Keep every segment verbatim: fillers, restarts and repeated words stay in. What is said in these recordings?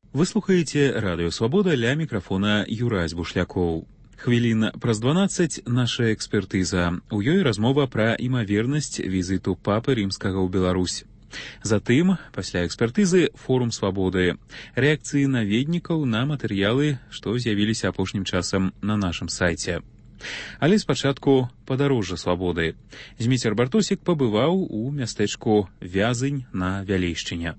Вы слухаеце Радыё Свабода, ля мікрафона Юрась Бушлякоў. Хвілін праз дванаццаць наша экспертыза. У ёй размова пра імавернасць візіту папы рымскага ў Беларусь. Затым, пасля экспертызы, форум свабоды. Рэакцыі наведнікаў на матэрыялы, што з'явіліся апошнім часам на нашым сайце. Але спачатку падарожжа свабоды. Зміцер Бартосік пабываў у мястэчку Вязынь на Вялейшчыне.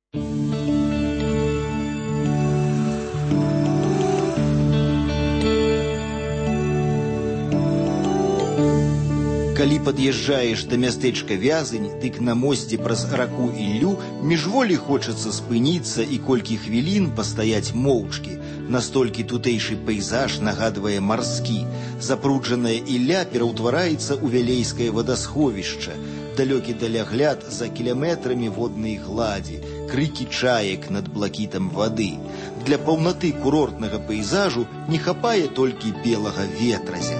Калі пад'язджаеш да мястэчка Вязынь, дык на мосце праз раку Іллю міжволі хочацца спыніцца і колькі хвілін пастаяць моўчкі. Настолькі тутэйшы пейзаж нагадвае марскі. Запруджаная Ілля пераўтвараецца ў вялейскае вадасховішча. Далёкі далягляд за кіляметрамі воднай гладзі, крыкі чаек над блакітам вады. Для паўнаты курортнага пейзажу не хапае толькі белага ветразя.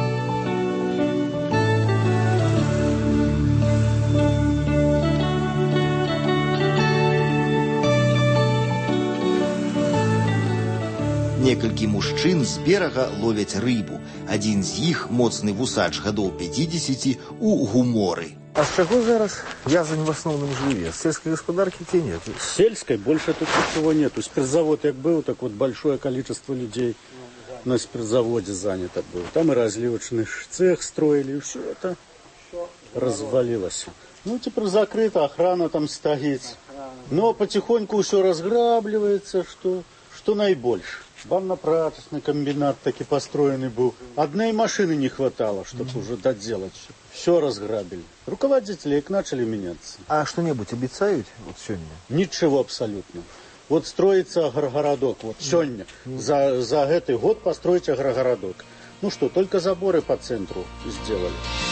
Некалькі мужчын з берага ловяць рыбу. Адзін з іх, моцны вусач гадоў пяцідзесяці, у гуморы. А з чаго зараз Вязань в основном жыве? С сельской гаспадарки те нет? С сельской больше тут ничего нету. Спиртзавод как был, так вот большое количество людей на спиртзаводе занято было. Там и разливочный цех строили, и все это развалилось. Ну, теперь закрыто, охрана там стоит. Но потихоньку все разграбливается, что, что наибольше. Банно-прачечный комбинат таки построенный был. Одной машины не хватало, чтобы mm-hmm. уже доделать все. Все разграбили. Руководители их начали меняться. А что-нибудь обещают вот сегодня? Ничего абсолютно. Вот строится агрогородок. Вот сегодня. Mm-hmm. За, за этот год построить агрогородок. Ну что, только заборы по центру сделали.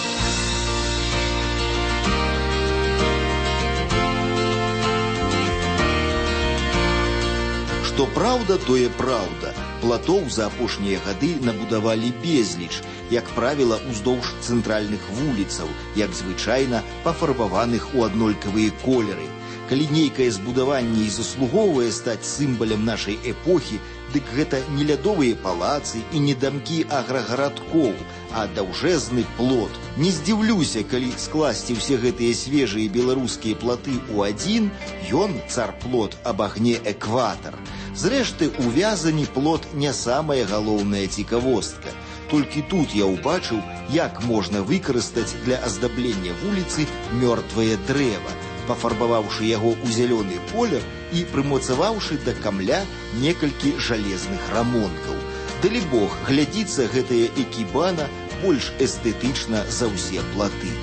Што праўда, тое праўда. Платоў за апошнія гады набудавалі безліч, як правіла, уздоўж цэнтральных вуліцаў, як звычайна пафарбаваных у аднолькавыя колеры. Калі нейкае збудаванне і заслугоўвае стаць сімвалам нашай эпохі, дык гэта не лядовыя палацы і не дамкі аграгарадкоў, а даўжэзны плот. Не здзіўлюся, калі скласці ўсе гэтыя свежыя беларускія платы ў адзін, ён, цар-плот, абагне экватар. Зрэшты, у Вязані плот не самая галоўная цікавостка. Толькі тут я ўбачыў, як можна выкарыстаць для аздаблення вуліцы мёртвае дрэва, пафарбаваўшы яго ў зялёны колер і прымацаваўшы да камля некалькі жалезных рамонкаў. Далібог, глядзіцца гэтая экібана больш эстэтычна за ўсе платы.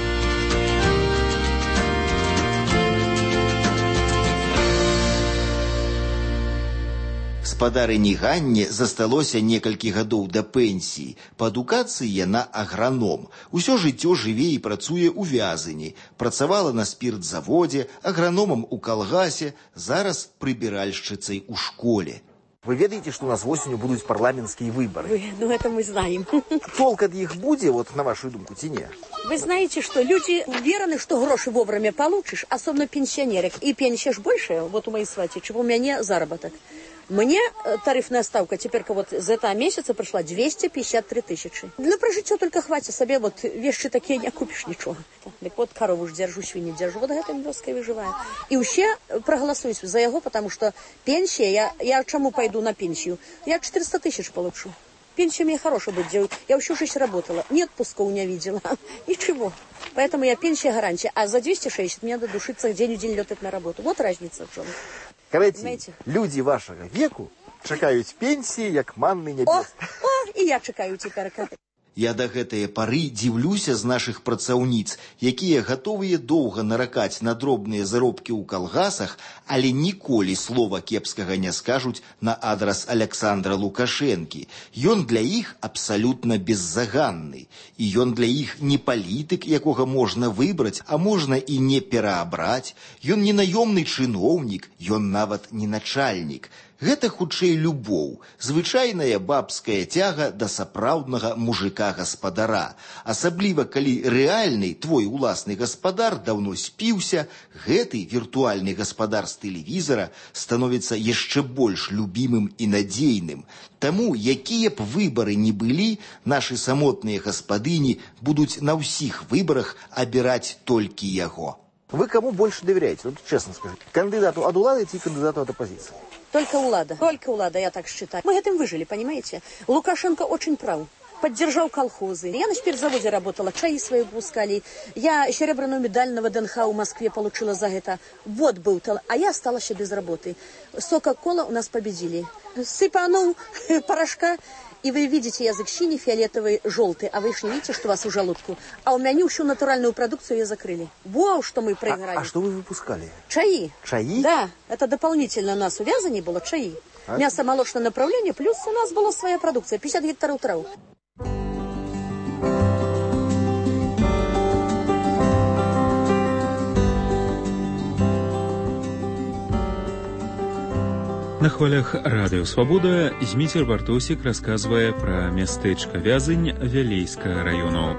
Гаспадарыні Ганне засталося некалькі гадоў да пенсіі. Па адукацыі яна аграном. Усё жыццё жыве і працуе ў Вязані. Працавала на спіртзаводзе, аграномам у калгасе, зараз прыбіральшчыцай у школе. Вы ведаете, что у нас осенью будут парламентские выборы? Вы, ну это мы знаем. Толк от них будет, вот на вашу думку, ці не? Вы знаете, что люди уверены, что гроши вовремя получишь, особенно пенсионерок. И пенсия ж больше, вот у моей свати, чем у меня заработок. Мне тарифная ставка теперь вот за этого месяца пришла двести пятьдесят три тысячи. На прожитие только хватит себе, вот вещи такие не купишь ничего. Так вот корову ж держу, свиньи держу, вот этим вёской выживаю. И вообще проголосую за его, потому что пенсия, я, я чему пойду на пенсию? Я четыреста тысяч получу. Пенсия мне хорошая будет делать. Я всю жизнь работала, ни отпуска у меня видела, ничего. Поэтому я пенсия гарантия. А за двести шестьдесят мне надо душиться день в день летать на работу. Вот разница в чем. Короче, люди вашего веку чекают пенсии, як манны небес. О, о, и я чекаю теперь. Я да гэтае пары дзіўлюся з нашых працаўніц, якія гатовыя доўга наракаць на дробныя заробкі ў калгасах, але ніколі слова кепскага не скажуць на адрас Аляксандра Лукашэнкі. Ён для іх абсалютна беззаганны. І ён для іх не палітык, якога можна выбраць, а можна і не пераабраць. Ён не наёмны чыноўнік, ён нават не начальнік. Гэта хутчэй любоў, звычайная бабская цяга да сапраўднага мужика-гаспадара. Асабліва, калі рэальны твой уласны гаспадар даўно спіўся, гэты віртуальны гаспадар з тэлевізара становіцца яшчэ больш любімым і надзейным. Таму, якія б выбары ні былі, нашы самотныя гаспадыні будуць на ўсіх выбарах абіраць толькі яго. Вы кому больше доверяете? Вот честно скажите. Кандидату от улады и кандидату от оппозиции? Только улада. Только улада, я так считаю. Мы этим выжили, понимаете? Лукашенко очень прав. Поддержал колхозы. Я на спиртзаводе работала, чаи свои пускали. Я серебряную медаль на ВДНХ в Москве получила за это. Вот был талант. А я осталась еще без работы. Сока-кола у нас победили. Сыпанул порошка. И вы видите язык синий, фиолетовый, желтый, а вы же не видите, что у вас в желудку. А у меня всю натуральную продукцию ее закрыли. Вау, что мы проиграли. А, а что вы выпускали? Чаи. Чаи? Да, это дополнительно у нас у вязани было чаи. А? Мясо-молочное направление, плюс у нас была своя продукция, пятьдесят гектаров трав. На хвалях радыё Свабода Зміцер Бартосік расказвае пра мястэчка Вязань Вялейскага раёну.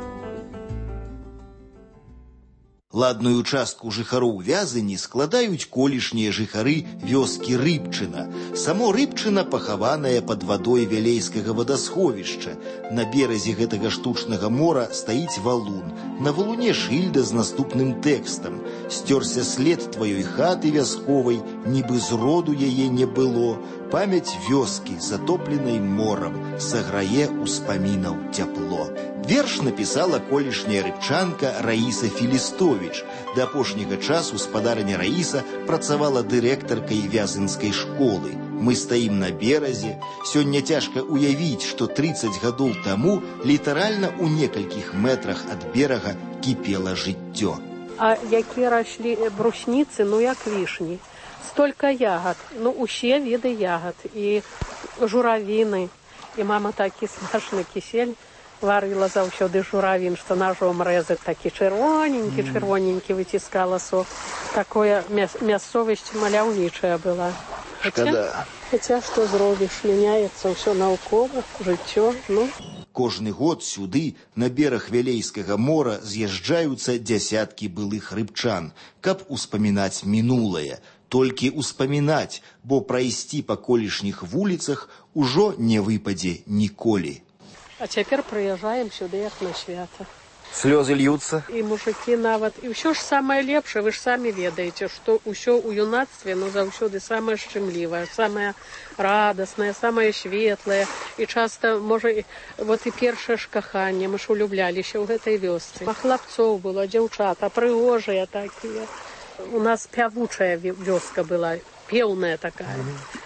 Ладную частку жыхароў Вязані складаюць колішнія жыхары вёскі Рыбчына. Само Рыбчына пахаванае пад вадой Вялейскага вадасховішча. На беразе гэтага штучнага мора стаіць валун. На валуне шыльда з наступным тэкстам. Сцёрся след тваёй хаты вясковай, нібы зроду яе не было. Памяць вёскі, затопленай морам, саграе успамінаў цяпло. Верш напісала колішняя рыбчанка Раіса Філістовіч. Да апошняга часу спадарыня Раіса працавала дырэктаркай вязанскай школы. Мы стаім на беразе. Сёння цяжка уявіць, што трыццаць гадоў таму літаральна ў некалькіх метрах ад берага кіпела жыццё. А які раслі брусніцы, ну як вішні. Столько ягод, ну усе віды ягод, і журавіны. І мама такі смачны кісель варила заўсёды журавін, што ножом рэзаць такі чырвоненькі, чырвоненькі выціскала сок. Такое мясцовасць маляўнічая была. Шкада. Хаця што зробіш, мяняецца ўсё наўкола, жыццё, ну. Кожны год сюды, на бераг Вялейскага мора, з'язджаюцца дзясяткі былых рыбчан, каб успамінаць мінулае. Толькі успамінаць, бо прайсці па колішніх вуліцах ужо не выпадзе ніколі. А цяпер прыязджаем сюды, як на свята. Слёзы льются. І мужики нават. І ўсё ж самае лепшае, вы ж самі ведаеце, што ўсё ў юнацтве, ну, заўсёды самае шчымлівае, самае радаснае, самае светлае. І часта, можа, вот і першае ж каханне, мы ж улюбляліся ў гэтай вёсцы. А хлапцоў было, дзяўчата, прыгожыя такія. У нас пявучая вёска была, пеўная такая.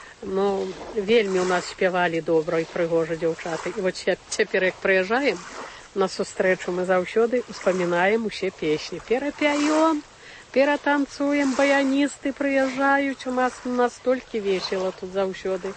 Ну, вельмі у нас спявалі добра і прыгожа дзяўчаты. І вот цяпер, як прыязджаем на сустрэчу, мы заўсёды успамінаем усе песні. Перапяём, ператанцуем, баяністы прыязджаюць. У нас настолькі весела тут заўсёды.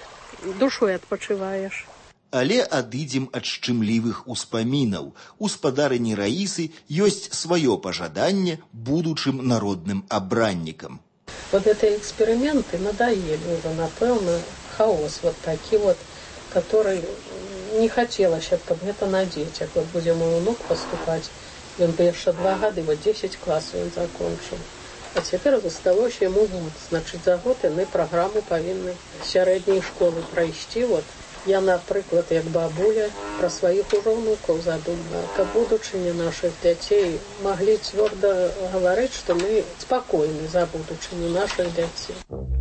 Душой адпачываеш. Але адыдзем ад шчымлівых успамінаў. У спадарыні Раісы ёсць сваё пажаданне будучым народным абраннікам. Вот эти эксперименты надоели уже, напэўна, хаос вот такі вот, который не хотелось, чтобы это на детях. Вот будем у внук поступать, он бы еще два года, вот десять классов он закончил. А теперь засталось ему год. Значит, за год яны программу повинны сярэдняй школы пройти. Вот. Я, например, як бабуля, про своих уже внуков задумала. Как будучыня наших детей могли твердо говорить, что мы спокойны за будучыню наших детей.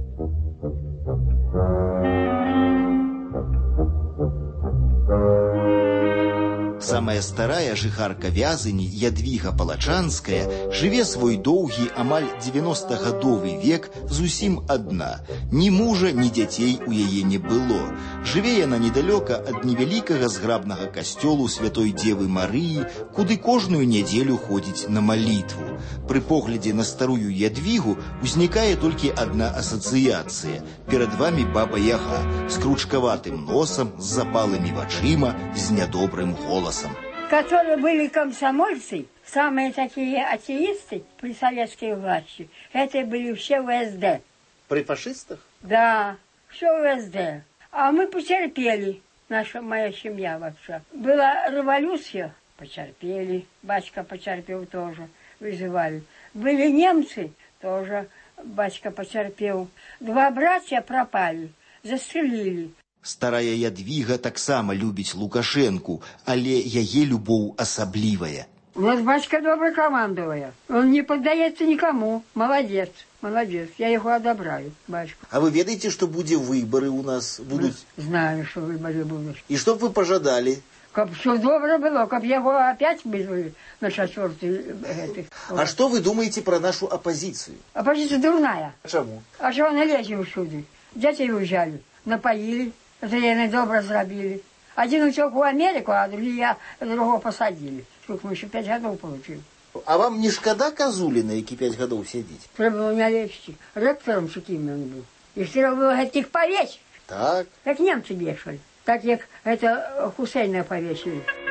Самая старая жыхарка Вязані, Ядвіга Палачанская, жыве свой доўгі, амаль дзевяностагадовы век зусім адна. Ні мужа, ні дзяцей у яе не было. Жыве яна недалёка ад невялікага зграбнага касцёлу Святой Дзевы Марыі, куды кожную нядзелю ходзіць на малітву. Пры поглядзе на старую Ядвігу узнікае толькі адна асацыяцыя. Перад вамі баба Яга з кручкаватым носам, з запалымі вачыма, з нядобрым голасам. Которые были комсомольцы, самые такие атеисты при советской власти, это были все в эс дэ. При фашистах? Да. все в СД. А мы потерпели, наша моя семья вообще. Была революция, потерпели, батька потерпел тоже, вызывали. Были немцы, тоже батька потерпел. Два братья пропали, застрелили. Старая Ядвіга таксама любіць Лукашэнку, але яе любоў асаблівая. У нас батька добрый командовая. Он не поддается никому. Молодец, молодец. Я его одобряю, батьку. А вы ведаете, что будут выборы у нас? Будут? Знаю, что выборы будут. И что бы вы пожадали? Как все добро было, как его опять вызвали на четвертый. А что вы думаете про нашу оппозицию? Оппозиция дурная. Почему? А что они лезли всюду? Дети уезжали, напоили, зеленый добро зробили. Один утек в Америку, а другие, другого посадили. Сколько мы еще пять годов получили. А вам не шкода Козулина, які пять годов сидеть? Треба было не лечь. Ректором таким он был. Их треба было этих повесить. Так. Как немцы вешали. Так как это Хусейна повесили.